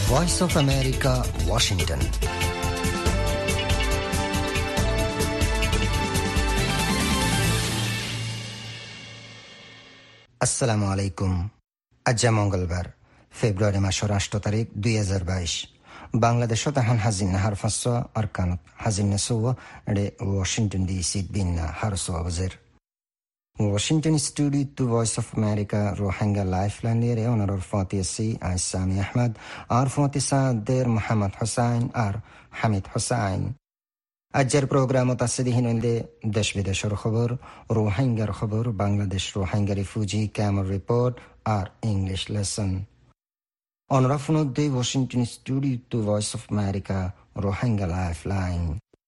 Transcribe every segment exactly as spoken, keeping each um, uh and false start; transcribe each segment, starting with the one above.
Voice of America, Washington. আসসালামু আলাইকুম। আজ মঙ্গলবার, ফেব্রুয়ারি মাসের আষ্ট তারিখ দুই হাজার বাইশ। বাংলাদেশত এখন হাজিন হার ফাঁস আর কানত হাজিন সৌ এডে ওয়াশিংটন ডিসি বিন্না হার সোয়াবজের ওয়াশিংটন স্টুডিও টু Voice of America Rohingya Lifeline এর অনারর ফাতিসি আইসামি আহমদ আর ফাতিসাদের মোহাম্মদ হোসাইন আর হামিদ হোসাইন। আজকের প্রোগ্রামত আছে দিহিনন্দে দেশ বিদেশের খবর, রোহিঙ্গার খবর, Bangladesh Rohingya refugee camp report আর ইংলিশ লেসন। অনরা ফোনদে ওয়াশিংটন স্টুডিও টু Voice of America Rohingya Lifeline.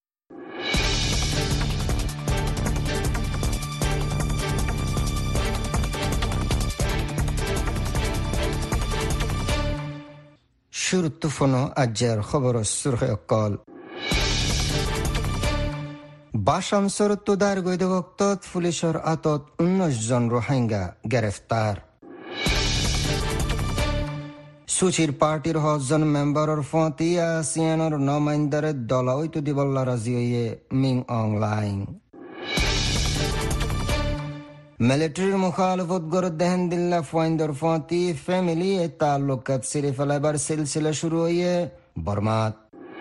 শুরুত ফোনো আজকের খবর সুরখ কল। বাসাম সরত্তদার গৈদভক্ত পুলিশের আতত উনিশ জন রোহিঙ্গা গ্রেফতার। সুচির পার্টির হজন মেম্বারর ফতিয়া সিয়ানর নমাইন্দারে দলাওইতু দিবল্লা রাজি হইয়ে মিং অনলাইন। মিলিটারির মুখালফত গড় দেহেন দিল্লা ফাইন্দর ফতি ফ্যামিলি এ তাল্লুকাত সিরে ফেলাবার সিলসিলা শুরু হইয়ে বর্মাত।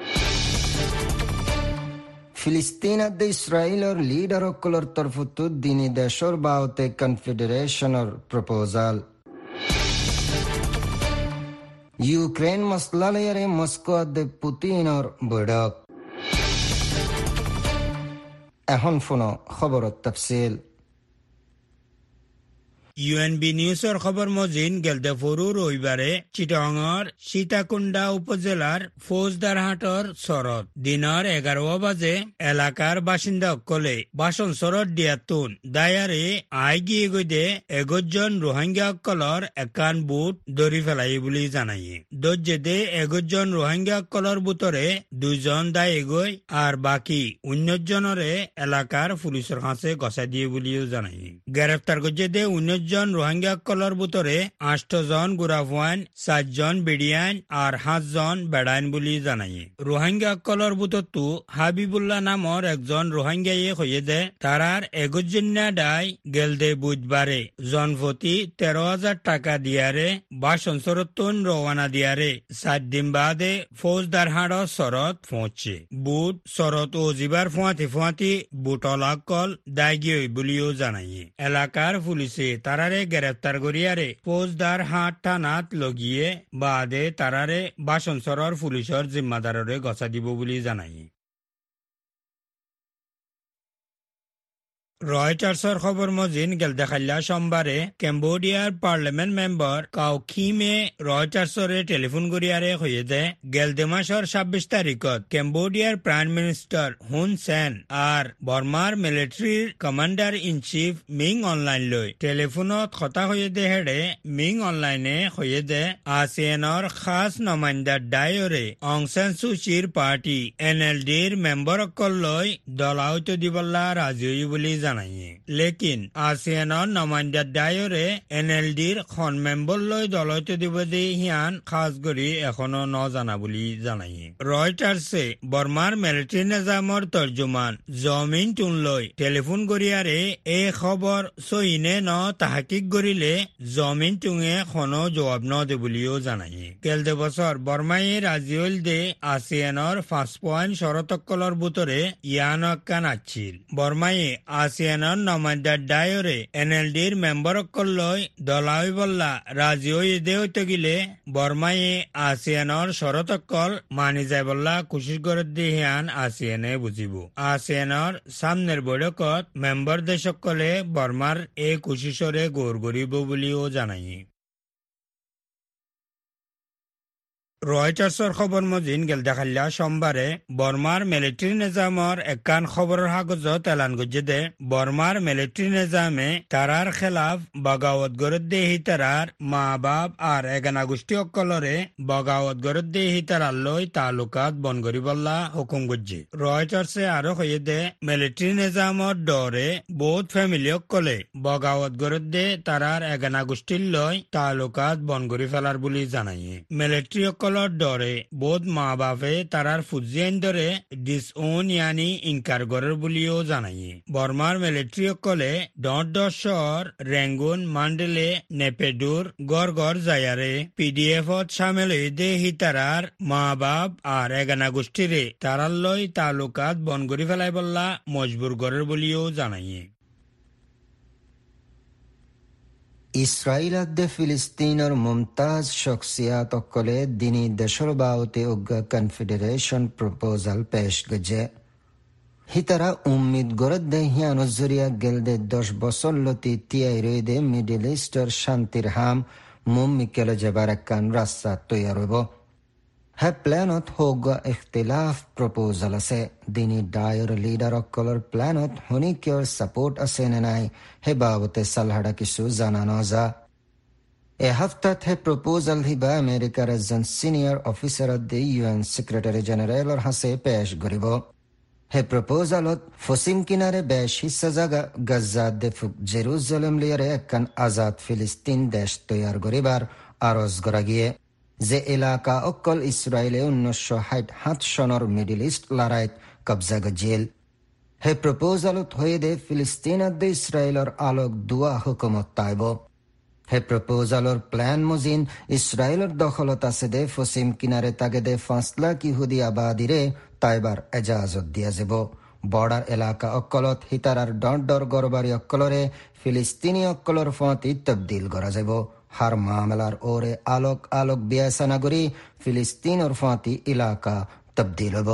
ফিলিস্তিন আদে ইসরায়েলের লিডার অকলর তরফত দিনী দেশর বাউতে কনফেডারেশনের প্রপোজাল। ইউক্রেন মসলালয়ারে মস্কো আদে পুতিনর বৈঠক। এখন ফোনো খবর তফসিল। ইউএনবি নিউজৰ খবৰ মজিন গেলদে ফৰু ৰবিবাৰে চিটাঙৰ সীতাকুণ্ডা উপজেলাৰ ফৌজদাৰহাটৰ চৰত দিনৰ এঘাৰ বাজে এলেকাৰ বাসিন্দাসকলে বাচন চৰত দিয়াতোন দায়াৰে আই গিয়ে গৈদে এগজন ৰোহিংগাসকলৰ একান বুট ধৰি পেলাই বুলি জানায়ে। দৰ্জেদে এগজন ৰোহিংগাসকলৰ বুটৰে দুইজন দায়ে গৈ আৰু বাকী উনজনৰে এলেকাৰ পুলিচৰ কাছে গছাই দিয়ে বুলিও জানায়ে। গ্ৰেপ্তাৰ গজেদে উনজন জন রোহিঙ্গাসকলৰ বুটৰে আঠজন গুৰাফৱান, চাৰজন বেডিয়ান আৰু সাতজন বেডাইন বুলি জানায়ে। রোহিঙ্গাসকলৰ বুটতো হাবিবুল্লাহ নামৰ একজন রোহিঙ্গায়ে কয়ে দে তারার এগজন্যা দায় গেলদে বুধবারে জনপ্রতি তেরো হাজার টাকা দিয়ারে বাসন চরতন রওনা দিয়ারে সাত দিন বাদে ফৌজদারহাট চরত পৌঁছে। বুট চরত ও জিবার ফুয়াতি ফুয়াতি বুটলাকল দায়গী বুলিও জানায়ে। এলাকার পুলিশে তারারে গ্রেফতার করিয়ারে ফৌজদার হাট থানাত লগিয়ে বাদে তারারে বাসন চৰৰ পুলিশৰ জিম্মাদাৰৰে গছা দিব বুলি জানায়। রয়টার্সর খবর মজিন গেল দেখাল্লা সোমবারে কেম্বোডিয়ার পার্লামেন্ট মেম্বার কাউখিমে রয়টার্সরে টেলিফোন করিয়ারে হয়ে দে গেলদে মাসর ছাব্বিশ তারিখত কেম্বোডিয়ার প্রাইম মিনিস্টার হুন সেন আর বর্মার মিলিটারির commander in chief Min Aung Hlaing লই টেলিফোনত কথা হয়ে দে হেডে মিং অনলাইনে হয়ে দে আসিয়ানর খাস নমাইন্দার ডায়রে অং সান সুচির পার্টি এন এল ডির মেম্বার অকল লই দলাউত দিবল্লা রাজি বলি জানায়ে। লেকিন আসিয়ানর নমাইন্দার ডায়রে এন এল ডির খন মেম্বর লই দলাউত দিব দে হিয়ান খাস করি এখনো ন জানা বলি জানায়ে। রয়টার্সে বর্মার মিলিটারি নিজামর তর্জমান জমিন টুন লই টেলিফোন করিয়ারে এই খবর সহিনে ন তাহাকিক করিলে জমিন টুঙে খনো জবাব ন দে বলিও জানায়ে। কেলদে বছর বর্মায়ে রাজি হইল দে আসিয়ানর পাঁচ পয়েন্ট শরতকলর বুতরে ইয়ান কান আছিল। বর্মায়ে আসিয়ানর নমাইন্দার ডায়রে এন এল ডির মেম্বার অকলই দলাই বল্লা রাজি হয়ে দে হইতে গিলে বর্মায়ে আসিয়ানর শরতকল মানি যায় বল্লা কোশিশ করে দিহিয়ান আসিয়ানে বুঝিব। আসিয়ানর সামনের বৈঠকত মেম্বার দেশসকলে বর্মার এই কোশিশরে গৌর করিব বলিও জানায়। রয়টার্সর খবর মজিন গেল দেখাল্লা সোমবারে বর্মার মিলিটারি নিজামর একান খবরের কাগজত এলান গজে দে বর্মার মিলিটারি নিজামে তারার খেলাফ বগাওত গরত দেহি তারার মা বাপ আর এগানা গোষ্ঠী অকলরে বগাওত গরত দেহি তারার লই তালুকাত বন করিবল্লা হুকুম গজে। রয়টার্সে আরো কয়ে দে মিলিটারি নিজামর ডরে বহুত ফ্যামিলি অকলে বগাওত গরত দে তারার এগানা গোষ্ঠীর লই তালুকাত বন করি ফেলার বলি জানায়। মিলিটারি অকল অকলর ডরে বোধ মা বাপে তারার ফুজিয়ান ধরে ডিসওন ইয়ানি ইনকার গরের বলিও জানাই বর্মার মিলিটারি অকলে ডট দশর রেঙ্গুন মান্ডেলে নেপেডুর গড় গড় যায়ারে পিডিএফত সামিল হইদে হিতারার মা বাপ আর এগানা গোষ্ঠীরে তারার লই তালুকাত বন গড়ি ফেলাই বললা মজবুর গরের বলিও জানাই ইসরায়েল আদে ফিলিস্তিনের মুমতাজ শখসিয়াত অকলে দিনী দেশর বাউতে উগ্র কনফেডারেশন প্রপোজাল পেশ গজে হিতারা উম্মিদ গরদ দে হিয়ানো জরিয়া গেলদে দশ বছর লতি তিয়াই রইদে মিডল ইস্টর শান্তির হাম মুম মিকেল যাবার একখান রাস্তা তৈয়ার হইব হে প্ল্যানত হোক ইখতিলাফ প্রপোজাল আছে দিনী ডায়র লিডার অকলর প্ল্যানত হনিকিয়র সাপোর্ট আছে নে নাই হে বাবতে সালহাডা কিছু জানানো যা এ হফতাত হে প্রপোজাল হিবা আমেরিকার একজন senior officer the UN secretary জেনারেলর হাসে পেশ করিব হে প্রপোজালত ফসিম কিনারে বেশ হিস্সা জাগা গাজ্জা দেফুক জেরুজালেম লিয়ারে একখান আজাদ ফিলিস্তিন দেশ তৈয়ার করিবার আরজ করা গিয়ে যে এলাকা অকল ইসরায়েলে উনিশশো ষাট সাত সনের মিডল ইস্ট লড়াইত কবজা গজিল হে প্রপোজালত হয়ে দে ফিলিস্তিন আদে ইসরায়েলর আলোক দুয়া হুকুমত তাইব হে প্রপোজালর প্ল্যান মজিন ইসরায়েলর দখলত আছে দে ফসিম কিনারে তাগে দে পাঁচ লাখ ইহুদি আবাদিরে তাইবার এজাজত দিয়া যাব বর্ডার এলাকা অকলত হিতারার ডর ডর গরবারি অকলরে ফিলিস্তিনি অকলর ফতি তবদিল করা যাব হার মামলার ওরে আলোক আলোক বিয়াসানা করি ফিলিস্তিন ওর ফাঁতি এলাকা তবদিল হব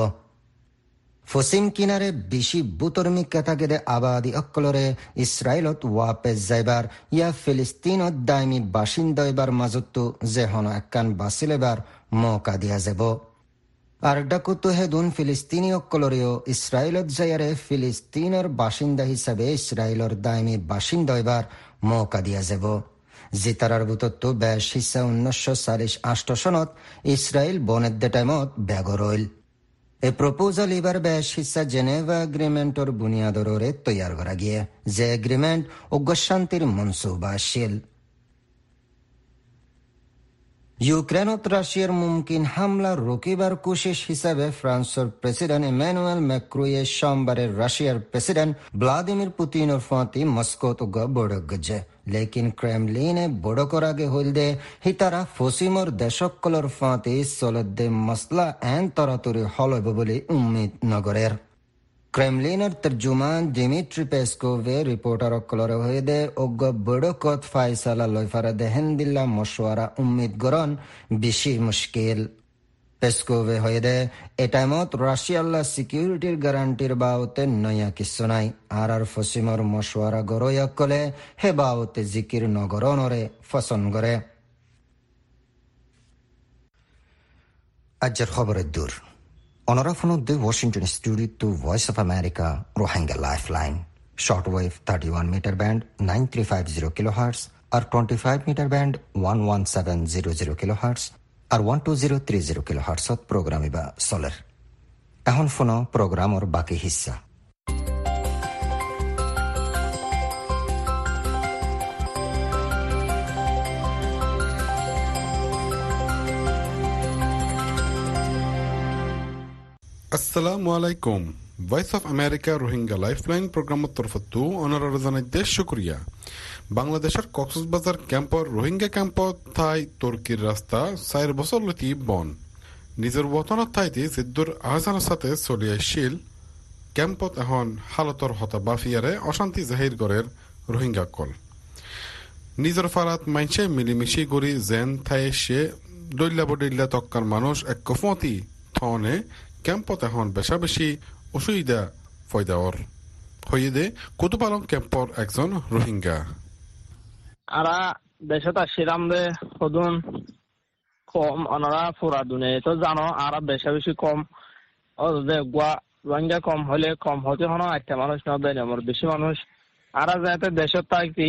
ফসিম কিনারে বেশি বুতর্মিকা থাকে দে আবাদি অকলরে ইসরায়েলত ওয়াপেস যাইবার ইয়া ফিলিস্তিনত দায়মি বাসিন্দা এবার মাজতো যে হন একখান বাসিলেবার মৌকা দিয়া যাব আর ডাকুতো হেদুন ফিলিস্তিনি অকলরেও ইসরায়েলত যাইয়ারে ফিলিস্তিনের বাসিন্দা হিসাবে ইসরায়েলর দায়মি বাসিন্দা এবার মৌকা দিয়া যাব জিতারার বুতত্ব বেশ হিসা উনিশশো চাল্লিশ আষ্ট সনত ইসরায়েল বনেদ্দে টাইমত ব্যাগর হইল এ প্রপোজাল এবার বেশ হিসা জেনেভা এগ্রিমেন্টর বুনিয়াদরে তৈয়ার করা গিয়ে যে এগ্রিমেন্ট অজ্ঞশান্তির মনসুবা আসিল ইউক্রেনত রাশিয়ার মুমকিন হামলা রোকিবার কোশিশ হিসাবে ফ্রান্সের প্রেসিডেন্ট ইমানুয়েল ম্যাক্রোয়ে সোমবারে রাশিয়ার প্রেসিডেন্ট ভ্লাদিমির পুতিনের ফাঁতি মস্কোত বড় গজে লেকিন ক্রেমলিনে বড় করাগে হইলদে হিতারা ফসিমর দেশকলর ফাঁতি চলদে মসলা এন তরাতরি হলব বলে উম্মিদ নগরের ক্রেমলিনের তর্জুমান দিমিত্রি পেসকোভে রিপোর্টার অকলরে হয়ে দে অজ্ঞ বড়কত ফাইসালা লয়ফারা দেহেন দিল্লা মশওয়ারা উম্মিদ গরন বেশি মুশকিল পেসকোভে হয়ে দে এ টাইমত রাশিয়াল্লা সিকিউরিটির গ্যারান্টির বাবতে নয়া কিছু নাই আর আর ফসিমর মশওয়ারা গরই অকলে হে বাবতে জিকির নগরনরে ফসন করে আজের খবরের দূর Onorafano de Washington Studio to Voice of America Rohingya Lifeline shortwave thirty-one meter band nine three five zero kilohertz or twenty-five meter band one one seven zero zero kilohertz or one two zero three zero kilohertz ot program iba solar ehon phono program or baki hissa আসসালামু আলাইকুম Voice of America Rohingya Lifeline প্রোগ্রামত তরফতো অনারার জানাইতে শুক্রিয়া বাংলাদেশের কক্সবাজার ক্যাম্পর রোহিঙ্গা ক্যাম্পত থাই তুর্কির রাস্তা চার বছর লতি বন নিজের বতনত থাইতে জিদ্দুর আহসানের সাথে চলি আসছিল ক্যাম্পত এখন হালতর হতা বাফিয়ারে অশান্তি জাহির করের রোহিঙ্গা কল নিজের ফারাত মাইনসে মিলিমিশি গড়ি জেন থাই সে দৈল্লা বডৈল্লা তক্কার মানুষ এক কফতি থনে ক্যাম্পত এখন বেশা বেশি অসুবিধা ফয়দাওর হয়ে দে কুতুপালং ক্যাম্পর একজন রোহিঙ্গা আরা দেশত আসিলাম দে হদুন কম অনারা পুরা দুনে তো জানো আরা বেশা বেশি কম ও দে গুয়া রোহিঙ্গা কম হলে কম হতে হনো একটা মানুষ না দেয় আমার বেশি মানুষ আরা যাতে দেশত থাকতি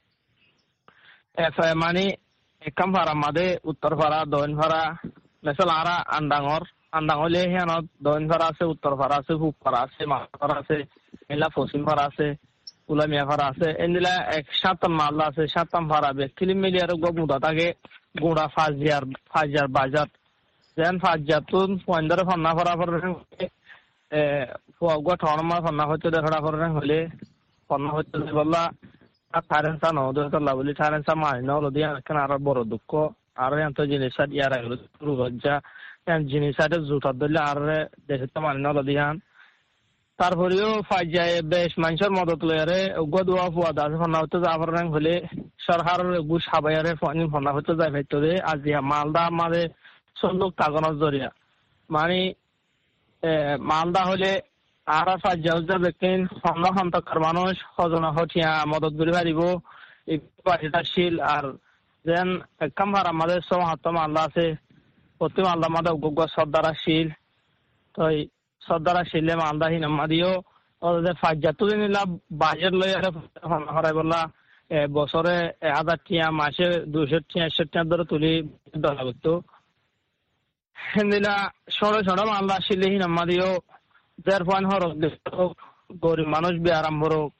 মানে একাম ভাড়া মাদে উত্তর ভাড়া দক্ষিণ ভাড়া মেসল আরা আন্দাঙর আন্দাঙলে হিয়ানত দক্ষিণ ভাড়া আছে উত্তর ভাড়া আছে পূব ভাড়া আছে মাথা ভাড়া আছে মেলা পশ্চিম ভাড়া আছে উলামিয়া ভাড়া আছে এদিলা এক সাতটাম মাল্লা আছে সাতটাম ভাড়া বে কিলিম মিলিয়ার গুড়া থাকে গুড়া ফাজিয়ার ফাজিয়ার বাজার যেন ফাজ্জাতুন পয়েন্টারে ফান্না করা করে এ ফুয়াগুয়া ঠরমা ফান্না হচ্ছে দেখা করে হলে ফান্না হচ্ছে বললা আর থারেন্সা ন দোতলা বলি থারেন্সা মাই ন লদি কেন আর বড় দুঃখ আর এত জিনিস ইয়ার আগে শুরু হচ্ছে জিনিস আছে জুতার দিলে আর দেশে তো মানি ন লদি হান তারপরেও ফাইজায় বেশ মানুষের মদত লয়ারে উগ্র দোয়া ফুয়া দাস ফন্না হতে যাবার হলে সরকারের গু সাবাইয়ারে ফন্না হতে যায় ভেতরে আজিয়া মালদা আমাদের সন্দুক তাগনের জরিয়া মানে মালদা হলে আর ফাইজা হচ্ছে দেখেন ফন্না সন্তকার মানুষ সজনা হঠিয়া মদত করে পারিব এই পার্টিটা শিল আর যেন একদম ভার আমাদের সব হাত মালদা আছে প্রতি মালদা আমাদের উগ্র সর্দারা শিল তো সর্দারা শিলে মালদা হিনামা দিও ওদের ফাইজাতো নিলা বাজেট লই হরাই বললা বছরে এক হাজার টিয়া মাসে দুইশো টিয়া একশো টিয়া ধরে তুলি ধরা করতো হিন্দিলা সরে সরে মালদা শিলে হিনামা দিও দেড় পয়েন্ট হরক গরিব মানুষ বি আরম্ভ হোক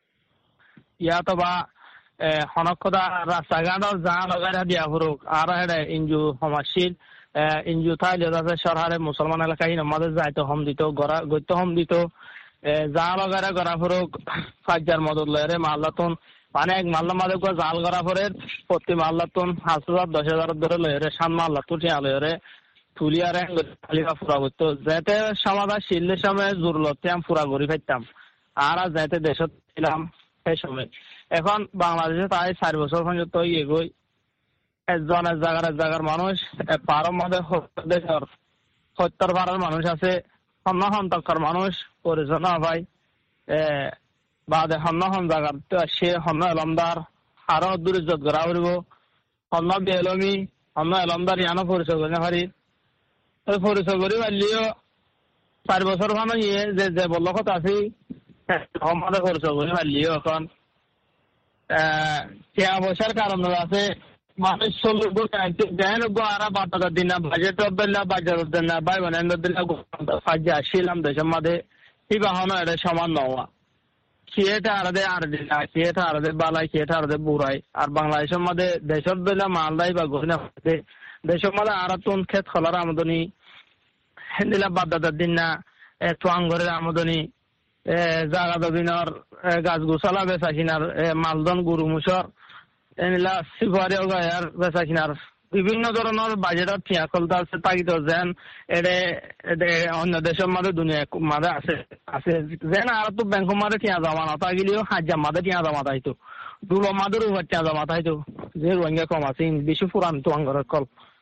ইয়া তো বা হনক্ষদা রাস্তাঘাটর যা লগাই দিয়া হরুক আর হেডে ইঞ্জু সমাজশীল ইঞ্জু থাইলে যাতে সরকারে মুসলমান এলাকায় আমাদের যাইতে হম দিত গড়া গইতে হম দিত যা লগারে গড়া ফরক ফাইজার মদত লয়ে মাল্লাতুন মানে এক মাল্লা মাদে জাল গড়া ফরে প্রতি মাল্লাতুন পাঁচ হাজার দশ হাজার ধরে লয়ে সাত মাল্লা তুটিয়া লয়ে তুলিয়ারে খালিকা ফুরা করতো যাতে সমাধান শিল্লের সময় জরুরতে আমি ফুরা করি ফেলতাম আর যাতে দেশত ছিলাম সেই সময় এখন বাংলাদেশে তাই চার বছর পর্যন্ত ইয়ে গই একজনের জায়গার এক জায়গার মানুষ পারো মধ্যে দেশের সত্তর পাড়ার মানুষ আছে সন্ন সন্তকার মানুষ পরিচয় না ভাই বাদে সন্ন সন জায়গার সে সন্ন এলমদার আরো দূরিজত করা কৰিব সন্ন বেলমি সন্ন এলমদার ইয়ানো পরিচয় করে পারি ওই পরিচয় করে পারলিও চার বছর মানে ইয়ে যে যে বলল কথা আছি আমাদের পরিচয় করে পারলিও এখন টিয়া পয়সার কারণে আছে মানুষ চলবো দেন আরা বাটার দিন না বাজেট দিলা বাজার দিন না বাই বানান দিলা ফাজা ছিলাম দেশের মধ্যে এই বাহন এটা সমান নওয়া খেয়েটা আরদে আর দিলা খেয়েটা আরদে বালাই খেয়েটা আরদে বুড়াই আর বাংলাদেশের মধ্যে দেশের দিলা মালদাই বা গহনা দেশের মধ্যে আর তুন ক্ষেত খোলার আমদানি দিলা বাদাদার দিন না তোয়াঙ্গরের আমদানি জাগা দিনের গাছ গোছালা বেচা কিনার মালদন গরু মুসর এনিলা সিফারিও গায়ার বেচা কিনার বিভিন্ন ধরনের বাজেটর ঠিয়া কলতা আছে তাগিত যেন এডে এডে অন্য দেশের মাঝে দুনিয়া মাঝে আছে আছে যেন আর তো ব্যাংক মাঝে ঠিয়া জমা না তাগিলেও হাজার মাঝে ঠিয়া জমা তাইতো দুলো মাদের উপর ঠিয়া জমা তাইতো যে রোহিঙ্গা কম আছে বেশি পুরান তো আঙ্গরের কল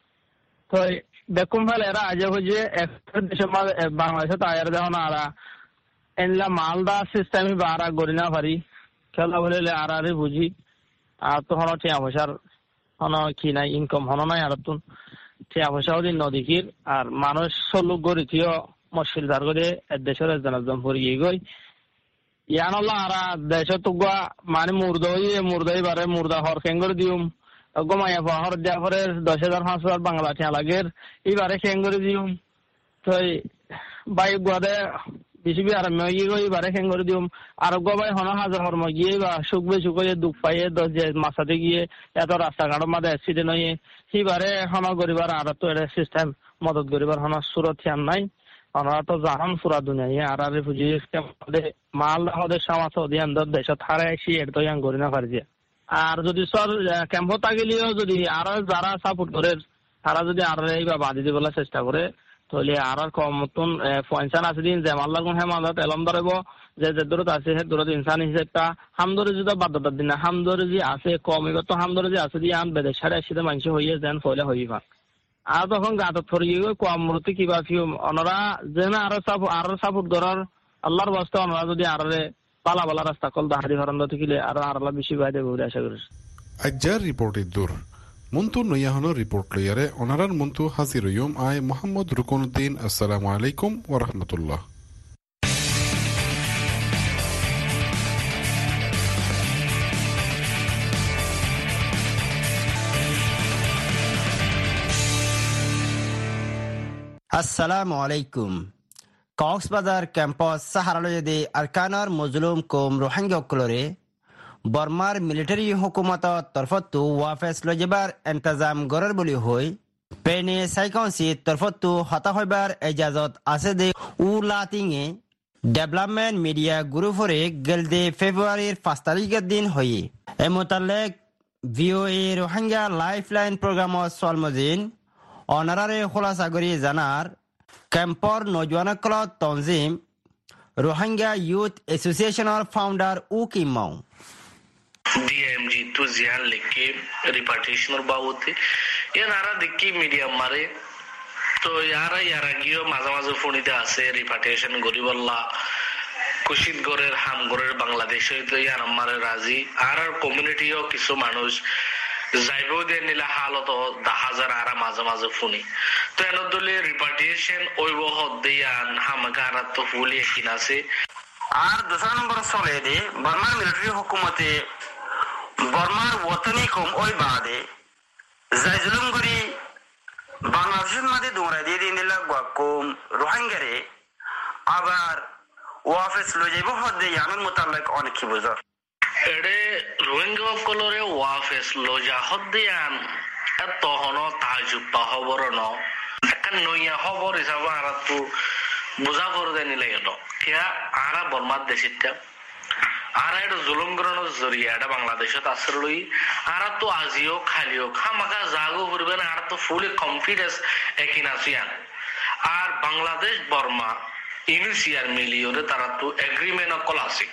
তো বেকুম ফেলে এরা আজে হয়ে একটা দেশের মাঝে বাংলাদেশে তাইয়ার দেখো আরা এনলা মালদা সিস্টেমে বারা গড়ি না পারি খেলা বলে আর আরে বুঝি আর তো হন টিয়া পয়সার হন কি নাই ইনকাম হন নাই আর তুন টিয়া পয়সাও দিন নদীকির আর মানুষ সলুক গড়ি থিও মুশকিল দার করে দেশের একজন একজন পড়িয়ে গই ইয়ানল্লা আর দেশে তো মানে মুর্দই মুর্দই বারে মুর্দা হর খেঙ্গর দিউম গমাইয়া হর দেওয়া পরে দশ হাজার পাঁচ হাজার বাংলা টিয়া লাগের এইবারে খেঙ্গর দিউম তো বাইক গুয়াদে বিসিবি আর মেয়ে গই বারে খেঙ্গর দিউম আর গবাই হন হাজার হর গিয়ে বা শুকবে শুকয়ে দুঃখ পাইয়ে দশ যে মাসাতে গিয়ে এত রাস্তাঘাটের মাঝে অ্যাক্সিডেন্ট হয়ে সেইবারে হন গরিবার আর তো এটা সিস্টেম মদত গরিবার হন সুরত হিয়ান নাই ওনারা তো জাহান পুরা দুনিয়া আর আর রিফিউজি মাল ওদের সমাজ অধিয়ান দেশত হারে আসি এর তো ইয়ান গরি না পারছে আর যদি সর ক্যাম্প থাকিলেও যদি আর যারা সাপোর্ট করে তারা যদি আর এইবার বাদি দিবলার চেষ্টা করে তাহলে আর কম মতন পয়সা আছে দিন যে মাল লাগুন হ্যাঁ মাল এলম ধরব যে যে দূরত আছে সে দূরত ইনসান হিসেবটা হামদরে যদি বাধ্যতার দিন না হামদরে যে আছে কম এবার তো হামদরে যে আছে দিয়ে আন বেদে সাড়ে আসিতে মানুষ হইয়ে যেন ফলে হইবা আর তখন গাত থরিয়ে গিয়ে কম মূর্তি কিবা কি ওনারা যে না আরো সাপোর্ট আরো সাপোর্ট করার আল্লাহর বাস্তে ওনারা যদি আর পালা পালা রাস্তা কল দাহারি হরন্দ থাকিলে আর আল্লাহ বেশি বাইরে বলে আশা করি আজ্জার রিপোর্ট দূর মন্তু নয়াহন রিপোর্ট লইয়ারে ওনারার মন্তু হাজির হইম আই মোহাম্মদ রুকনুদ্দিন আসসালামু আলাইকুম ওয়া রাহমাতুল্লাহ আসসালামু আলাইকুম কক্সবাজার ক্যাম্পাস সাহারালয়দে আরকানার মজলুম কোম রোহিঙ্গা অকলরে বর্মার মিলিটারি হুকুমত তরফতো ওয়া ফেসলো যেবার ইন্তজাম গড়ার বলি হই পেনে সাইকনসি তরফতু হতা হইবার এজাজত আছে দে উ লাতিংয়ে ডেভেলপমেন্ট মিডিয়া গ্রুপরে গেলদে ফেব্রুয়ারির পাঁচ তারিখের দিন হয়ে এ মোতালেক ভিওএ রোহিঙ্গা লাইফলাইন প্রোগ্রামত সলমজিন অনারারে খোলাসাগরি জানার ক্যাম্পর নজওয়ানকলত তনজিম রোহিঙ্গা ইউথ এসোসিয়েশনের ফাউন্ডার উ কিমাও ডিএমজি তো জিয়ান লিখে রিপার্টিশনের বাবদে এ নারা দেখি মিডিয়াম মারে তো ইয়ারা ইয়ারা গিয়েও মাঝে মাঝে ফোনিতে আছে রিপার্টিশন গরিবল্লা কুশিদগড়ের হামগড়ের বাংলাদেশে তো ইয়ার আমারে রাজি আর আর কমিউনিটিও কিছু মানুষ যাইবও দিয়ে নিলে হালত দা হাজার আর মাঝে মাঝে ফোনি তো এর দলে রিপার্টিশন ওইব হদ্দিয়ান হামাকা আর তো ফুলি একিন আছে আর দোসরা নম্বর চলে দে বর্মার মিলিটারি হুকুমতে বর্মার ওতনি কম ওই বাদে যাই জুলুম করি বাংলাদেশের মাঝে দৌড়াই দিয়ে দিন দিলা কম রোহিঙ্গারে আবার ওয়াফেস লই যাইব হদ্দে ইয়ানোর মোতাবেক অনেক কি বুঝর এড়ে রোহিঙ্গা কলরে ওয়াফেস লজা হদ্দিয়ান এত হন তাজুব্বা খবর ন একটা নইয়া খবর হিসাবে আর তো বুঝা করে দেয় নিলে গেল কিয়া আরা বর্মার দেশিটা আর এটা জুলুম করানোর জরিয়া এটা বাংলাদেশত আসর লই আর তো আজিও খালিও খামাখা জাগো করবেন আর তো ফুলি কনফিডেন্স একিন আসিয়ান আর বাংলাদেশ বর্মা ইনিশিয়ার মিলিয়রে তারা তো এগ্রিমেন্ট অকল আছে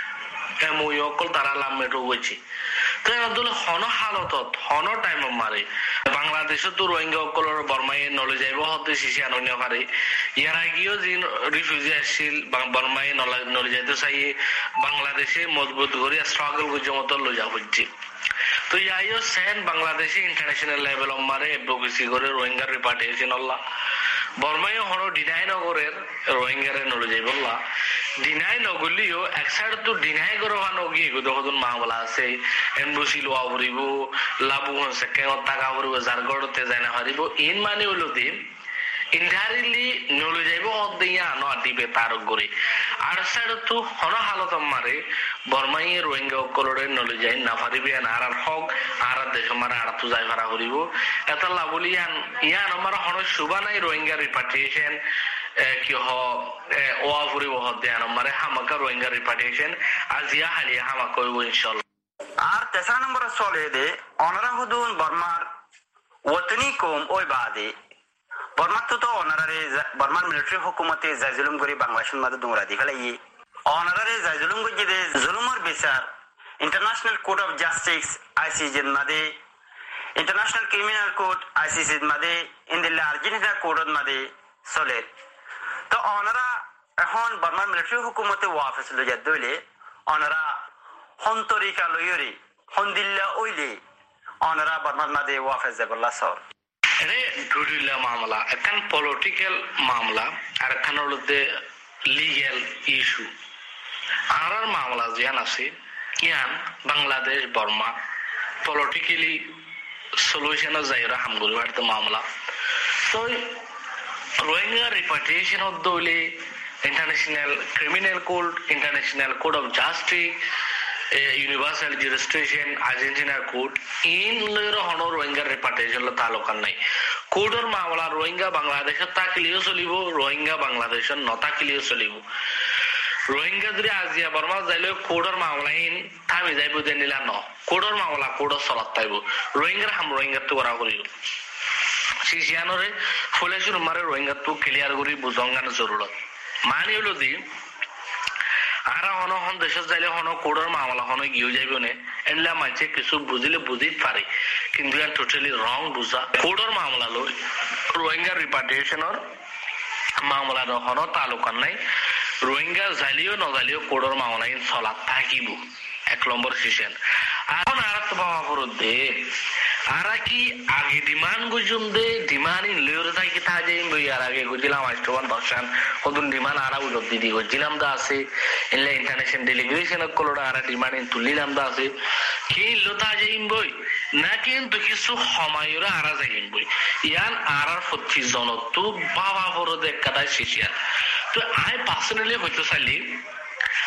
এমওই অকল তারা লামেটো হয়েছে তো এদলে হন হালতত হন টাইম মারে বাংলাদেশে তো রোহিঙ্গা অকলর বর্মায় নলে যাইব হতে শিশি আনন্য পারে ইয়ার আগেও যে রিফিউজি আসছিল বর্মায় নলে যাইতে চাই বাংলাদেশে মজবুত করে স্ট্রাগল করছে মতো লজা হচ্ছে তো ইয়াইও সেন বাংলাদেশে ইন্টারন্যাশনাল লেভেল মারে এডভোকেসি করে রোহিঙ্গার রিপার্টিশন আল্লাহ বর্মায় হন ডিনাই নগরের রোহিঙ্গারে নলে যাইব আল্লাহ ডিনাই নগলিও এক সাইড তো ডিনাই করো নগিয়ে দেখুন মামলা আছে এমবসি লোয়া ভরিব লাভু সেকে টাকা ভরিব যার গড়তে যায় না হারিব ইন মানে হলো দিন ইনডাইরেক্টলি নলে যাইব অদ্দিয়া ন দিবে তার গড়ে আর সাইড তো হন হালত মারে বর্মাই রোহিঙ্গা কলরে নলে যাই না পারিবে আর আর হক আর দেশ মারা আর তো যাই ভাড়া করিব এত লাভলি ইয়ান ইয়ান আমার হন শুভা নাই রোহিঙ্গা রিপার্টিশন কি হ ওয়া ফুরিব হতে মানে হামাকা রোহিঙ্গা রিপার্টিশন আজিয়া হালিয়া হামাকা হইব ইনশাআল্লাহ আর তেসরা নম্বর চলে দে অনারা হুদুন বর্মার ওতনি কম ওই বাদে বর্মার তো তো অনারারে বর্মার মিলিটারি হুকুমতে যাই জুলুম করি বাংলাদেশের মাঝে দৌড়া দি ফেলাই অনারারে যাই জুলুম করি দে জুলুমের বিচার ইন্টারন্যাশনাল কোর্ট অফ জাস্টিস আইসিজির মাঝে ইন্টারন্যাশনাল ক্রিমিনাল কোর্ট আইসিসির মাঝে ইন্দিল্লা আর্জেন্টিনা কোর্টের মাঝে চলে তো অনারা এখন বর্মার মিলিটারি হুকুমতে ওয়াফেস লইয়া দইলে অনারা হন তরিকা লইরে হন দিল্লা ওইলে অনারা বর্মার মাঝে ওয়াফেস যাবল্লা সর এরে দুইলা মামলা একখান পলিটিক্যাল মামলা আর একখান হলো লিগ্যাল ইস্যু আর মামলা জিয়ান আছে ইয়ান বাংলাদেশ বর্মা পলিটিক্যালি সলিউশনের জায়গা হামগুলি বাড়িতে মামলা তো রোহিঙ্গা রিপার্টিশন দলে international criminal court international court of justice universal jurisdiction Argentina court ইন লইর হন রোহিঙ্গা রিপার্টিশন তালুকান নাই কোর্টর মামলা রোহিঙ্গা বাংলাদেশের তাকিলেও চলিব রোহিঙ্গা বাংলাদেশের নতাকিলেও চলিব রোহিঙ্গা যদি আজিয়া বর্মা যাইলে কোর্টর মামলা ইন থামি যাইব যে নিলা ন কোর্টর মামলা কোর্টর চলাত তাইব রোহিঙ্গার হাম রোহিঙ্গার তো করা করিব সিজিয়ানরে ফুলে শুরু মারে রোহিঙ্গা তো ক্লিয়ার করি বুঝঙ্গানো জরুরত মানে হলো দি আর হন হন দেশত যাইলে হন কোর্টর মামলা হন গিয়ে যাইব নে এনলা মানছে কিছু বুঝিলে বুঝিত পারে কিন্তু ইয়ান টোটালি রং বুঝা কোর্টর মামলা লই রোহিঙ্গা রিপার্টিশনের মামলা হন তালুকান নাই রোহিঙ্গা যাইলেও নজাইলেও কোর্টর মামলা ইন চলাত থাকিব এক নম্বর সিজন এখন আর তো বাবা ফরত দে আর কি আগে ডিমান্ড গুজুম দে ডিমান্ড ইন লেওর থাকি থা যাই বই আর আগে গুজিলাম আষ্টবান ভাষান কদুন ডিমান্ড আরা উজব দিদি গুজিলাম দা আছে ইনলে ইন্টারন্যাশনাল ডেলিগেশন কলরা আর ডিমান্ড ইন তুলিলাম দা আছে কি লতা যাইম বই না কিন্তু কিছু সময়রা আরা যাইম বই ইয়ান আর আর পঁচিশ জন তো বাবা ফরত এক কাটা শিশিয়া তো আই পার্সোনালি হইতো চাইলি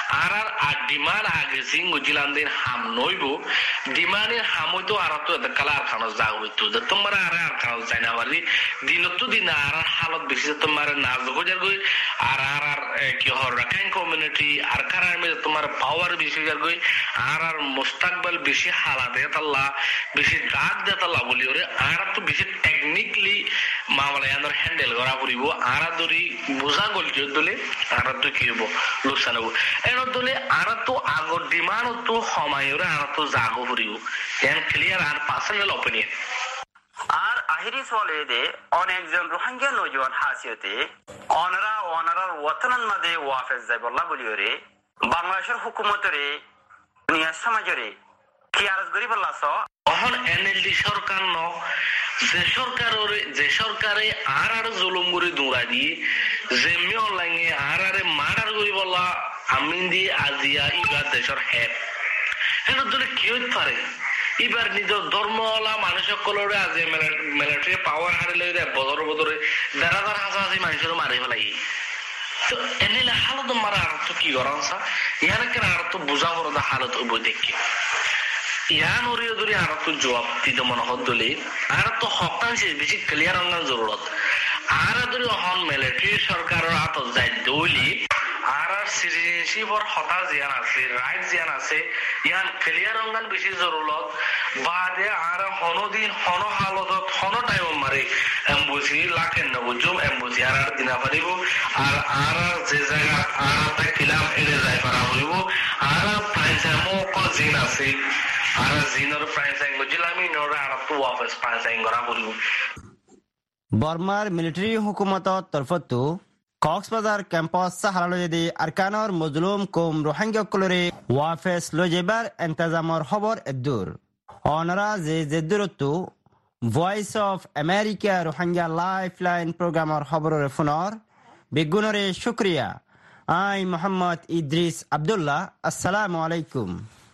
আর আর আর ডিমান্ড আগে সিঙ্গু জিলান্দের হাম নইবো ডিমান্ডের হাম হইতো আর তো কালার খানো যা হইতো যে তোমার আর আর খানো যায় না বলি দিন তো দিন আর আর হালত বেশি তোমার নাজ গজার গই আর আর আর কি হর রাখাইন কমিউনিটি আর কারার মে তোমার পাওয়ার বেশি যার গই আর আর মুস্তাকবাল বেশি হালাত আল্লাহ বেশি দাগ দেত আল্লাহ বলি ওরে আর তো বেশি টেকনিক্যালি মামলা আন্দর হ্যান্ডেল করা পড়িব আর দরি বোঝা গল দলে আর তো কি হবো লোকসান হবো এর দলে আর তো আগর ডিমান্ড তো সময়রে আর তো জাগো পড়িব এন ক্লিয়ার আর পার্সোনাল অপিনিয়ন আর আহিরি সওয়ালে অনেকজন রোহিঙ্গা নৌজওয়ান হাসিয়তে অনরা অনরার ওয়াতনান মাদে ওয়াফেজ যাই বল্লা বলিওরে বাংলাদেশের হুকুমতরে দুনিয়া সমাজরে কি আরজ করি বললাছ অহন এনএলডি সরকার ন যে সরকারে যে সরকারে আর আর জুলুম করে দৌড়া দিয়ে যে অনলাইনে আর আরে মার্ডার করি বললা আমিন দি আজিয়া ইবার দেশের হেড এর দলে কি হইতে পারে এবার নিজের ধর্মওয়ালা মানুষ সকলরে আজি মিলিটারি পাওয়ার হারিলে বদর বদরে দাঁড়া দাঁড়া হাসাহাসি মানুষের মারি ফেলাই তো এনে হালত মারা আর তো কি করানসা ইয়ার কেন আর তো বোঝা পড়া হালত ওই বই দেখি ইয়ান ওরিও ধরে আর তো জবাব দিতে মনে হলে আর তো হকাংশে বেশি ক্লিয়ার অঙ্গান জরুরত আর ধরে হন মিলিটারি সরকারের হাত যায় দৌলি আর আর সিটিজেনশিপর হতা জিয়ান আছে রাইট জিয়ান আছে ইয়ান ক্লিয়ার অঙ্গান বেশি জরুরত বাদে আর হনদিন হন হালতত হন টাইম মারে এম্বুসি লাখেন নবুজুম এম্বুসি আর আর দিনা পারিব আর আর যে জায়গা আর তা কিলাম এড়ে যায় পারা হইব আর প্রাইসামো কো জিন আছে আর জিনর প্রাইসাইং গজিলামি নরে আর তো ওয়াফেস প্রাইসাইং করা হইব বর্মার মিলিটারি হুকুমতর তরফতো কক্সবাজার ক্যাম্পাস সাহারালয়েদি আরকানর মজলুম কোম রোহিঙ্গা কলরে ওয়াফেস লজেবার ইন্তজামর খবর এদুর অনরা যে জেদুরতো Voice of America Rohingya Lifeline প্রোগ্রামর খবরের ফোনর বেগুনরে শুক্রিয়া আই মোহাম্মদ ইদ্রিস আব্দুল্লাহ আসসালামু আলাইকুম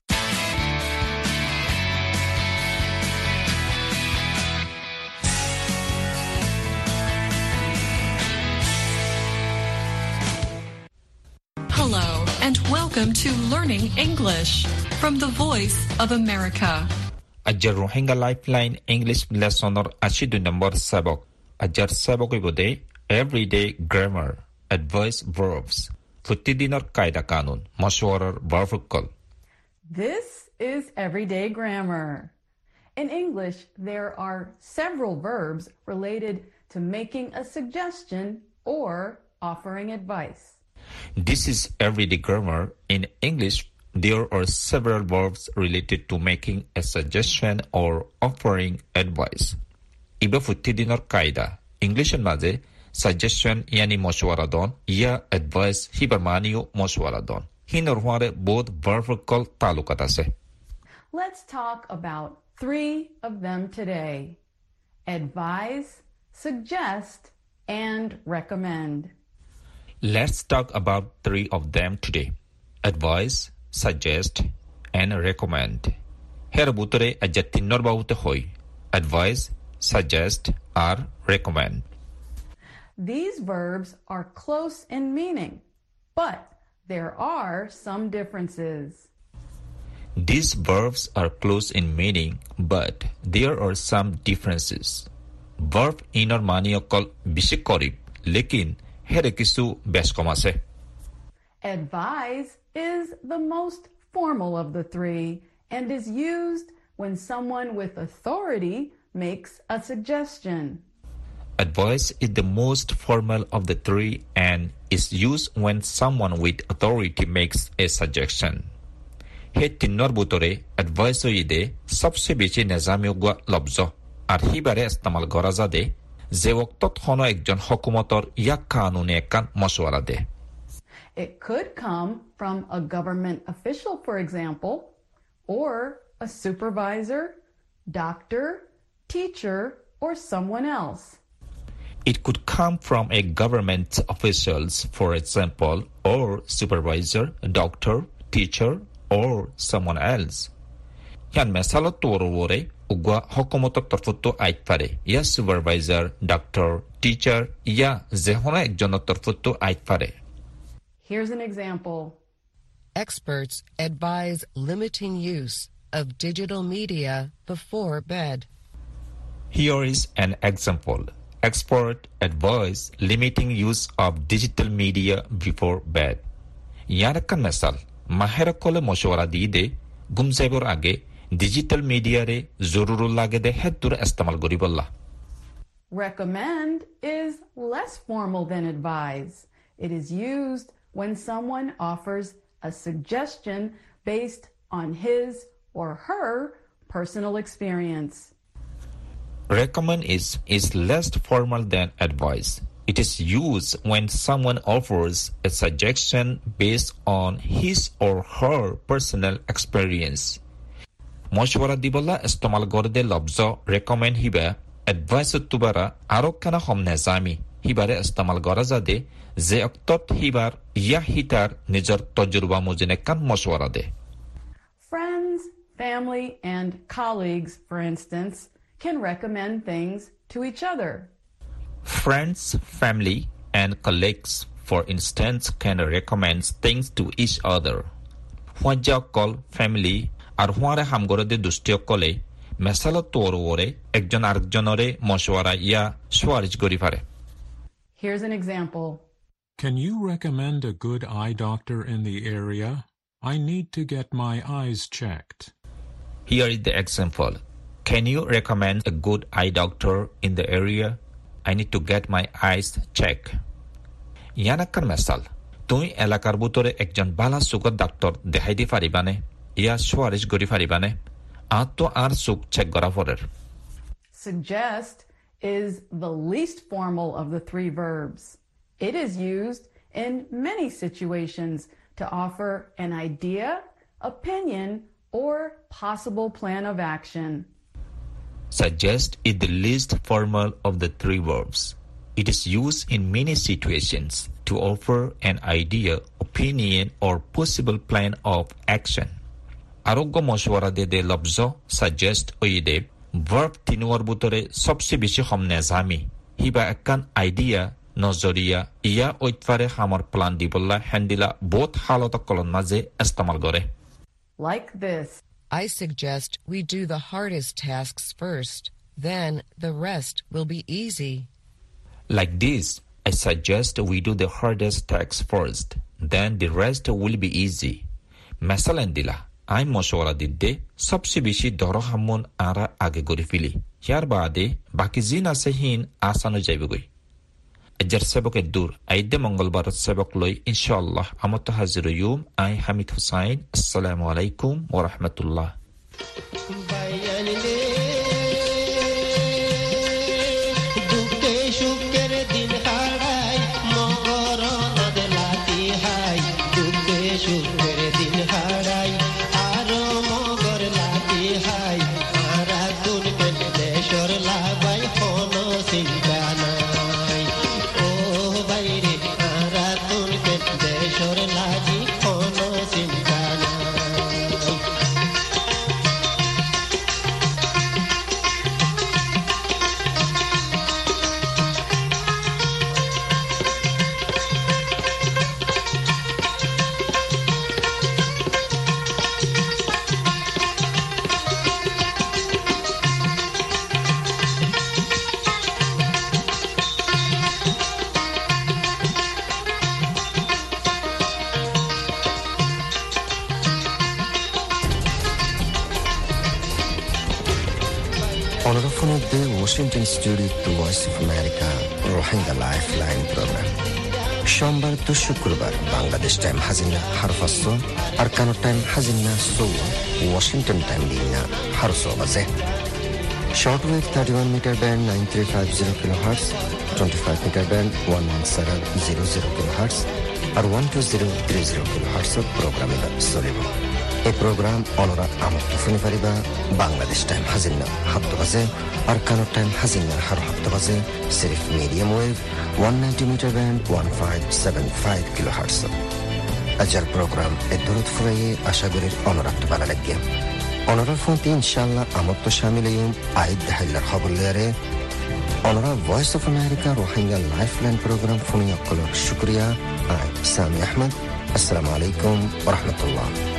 Hello and welcome to Learning English from the Voice of America. Ajar Rohingya Lifeline English lesson or ashidu number sabok. Ajar sabok ibode everyday grammar, advice verbs. Futidinor kaida kanun, mashwarar verb. This is everyday grammar. In English, there are several verbs related to making a suggestion or offering advice. This is everyday grammar. In English, there are several verbs related to making a suggestion or offering advice. Iba futidinor kaida. English maze suggestion yani moshwaradon ya advice hibarmaniyo moshwaradon. Hinorware both vertical talukat ase. Let's talk about three of them today. Advise, suggest, and recommend. Let's talk about three of them today. Advise, suggest, and recommend. Here butore ajatti norbaute hoy. Advise, suggest, or recommend. These verbs are close in meaning, but there are some differences. These verbs are close in meaning, but there are some differences. Verb inor maniokol bishi korib, lekin here kisu besh kom ase. Advise is the most formal of the three and is used when someone with authority makes a suggestion. Advice is the most formal of the three and is used when someone with authority makes a suggestion. He tinor butore advice ide sabse beshi nizamiyogwa lobzo ar hibare istemal gora jade je waqtot hono ekjon hukumator ya kanune ekan mashwara de. It could come from a government official, for example, or a supervisor, doctor, teacher, or someone else. It could come from a government officials, for example, or supervisor, doctor, teacher, or someone else. Yan mesalo torore ugwa hukumator tarfutto ait pare ya supervisor, doctor, teacher ya jehona ekjono tarfutto ait pare. Here's an example. experts advise limiting use of digital media before bed. Here is an example. Expert advise limiting use of digital media before bed. ইয়ারকান মেসাল মাহের কলে মশওয়ারা দিয়ে দে গুমসাইবর আগে digital মিডিয়ারে জরুরুল লাগে দে হেতুর ইস্তেমাল করি বললা. Recommend is less formal than advise. It is used when someone offers a suggestion based on his or her personal experience. Recommend is, is less formal than advice. It is used when someone offers a suggestion based on his or her personal experience. Moshwara dibolla istemal gorde lafzo recommend hiba advice tubara aro kana homne zami hibare istemal gora jade je oktot hibar ya hitar nijor tajruba mujine kan moshwara de. Friends, family, and colleagues, for instance, can recommend things to each other. Friends, family, and colleagues, for instance, can recommend things to each other. Wajja call family ar huare hamgore de dustio kole mesalo torore ekjon arjonore moshwara ya swarish gori pare. Here's an example. Can you recommend a good eye doctor in the area? I need to get my eyes checked. Here is the example. Can you recommend a good eye doctor in the area? I need to get my eyes checked. ইয়ানাকার মেসাল তুই এলাকার ভিতরে একজন বালা চোখের doctor দেখাই দি পারিবানে ইয়া সুয়ারিশ করি পারিবানে আর তো আর চোখ check করা পড়ের. Suggest is the least formal of the three verbs. It is used in many situations to offer an idea, opinion, or possible plan of action. Suggest is the least formal of the three verbs. It is used in many situations to offer an idea, opinion, or possible plan of action. Aroggo moshwara de de labzo suggest oide verb tinuar butore sobse beshi homne zami hiba ekkan idea নজরিয়া ইয়া ওইতফারে হামার plan দিবল্লা হ্যান্ডিলা বহুত হালত colon মাঝে ইস্তেমাল করে. Like this. I suggest we do the hardest tasks first, then the rest will be easy. Like this, I suggest we do the hardest tasks first, then the rest will be easy. Masalan dila, I মশওয়ারা দিতে সবচেয়ে বেশি ধরো হামুন আরা আগে করে ফেলি ইয়ার বাদে বাকি জিন আছে হিন আসানো যাইবগৈ. اجر سبق الدور عيد منغلبار السبق لي إن شاء الله أمت حزر يوم أي حميد حسين. السلام عليكم ورحمة الله. Washington Studio to Voice of America Rohingya Lifeline Program. সোমবার তো শুক্রবার বাংলাদেশ টাইম হাজিনা হারফাস আর কানো টাইম হাজিনা সো ওয়াশিংটন টাইম দিনা হারসো বাজে shortwave thirty-one metre band nine three five zero kilohertz twenty-five metre band one one seven zero zero kilohertz আর one two zero three zero kilohertz প্রোগ্রামে চলিব. এই প্রোগ্রাম অনরা আমত শুনি পারিবা বাংলাদেশ টাইম হাজিনা হাত বাজে আর কানো টাইম হাজিনা হার হাত বাজে সিরিফ medium wave one ninety metre band one five seven five kilohertz. আজর প্রোগ্রাম এ দরুদ ফুরাইয়ে আশা করি অনরাত ভালো লাগে. অনরা ফোনটি ইনশাআল্লাহ আমত শামিল ইউম আইদ হাইলার খবর লিয়ারে অনরা Voice of America Rohingya Lifeline programme ফোনি অকলর শুক্রিয়া. আই সামি আহমদ আসসালামু আলাইকুম ওয়া রাহমাতুল্লাহ।